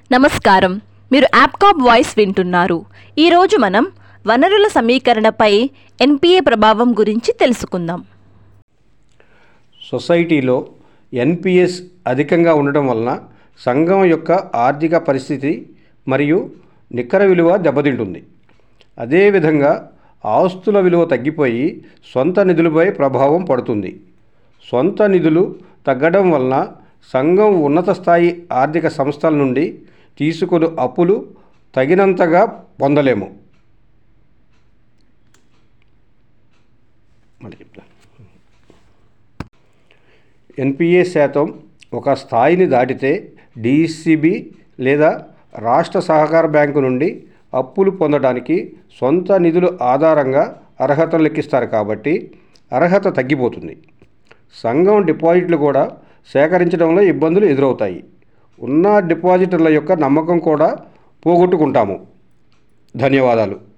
నమస్కారం. మీరు యాప్కాబ్ వాయిస్ వింటున్నారు. ఈరోజు మనం వనరుల సమీకరణపై ఎన్పిఏ ప్రభావం గురించి తెలుసుకుందాం. సొసైటీలో ఎన్పిఎస్ అధికంగా ఉండటం వలన సంఘం యొక్క ఆర్థిక పరిస్థితి మరియు నికర విలువ దెబ్బతింటుంది. అదేవిధంగా ఆస్తుల విలువ తగ్గిపోయి సొంత నిధులపై ప్రభావం పడుతుంది. సొంత నిధులు తగ్గడం వలన సంఘం ఉన్నత స్థాయి ఆర్థిక సంస్థల నుండి తీసుకుని అప్పులు తగినంతగా పొందలేము. ఎన్పిఏ శాతం ఒక స్థాయిని దాటితే డిసిబి లేదా రాష్ట్ర సహకార బ్యాంకు నుండి అప్పులు పొందడానికి సొంత నిధుల ఆధారంగా అర్హతను లెక్కిస్తారు. కాబట్టి అర్హత తగ్గిపోతుంది. సంఘం డిపాజిట్లు కూడా సేకరించడంలో ఇబ్బందులు ఎదురవుతాయి. ఉన్న డిపాజిటర్ల యొక్క నమ్మకం కూడా పోగొట్టుకుంటాము. ధన్యవాదాలు.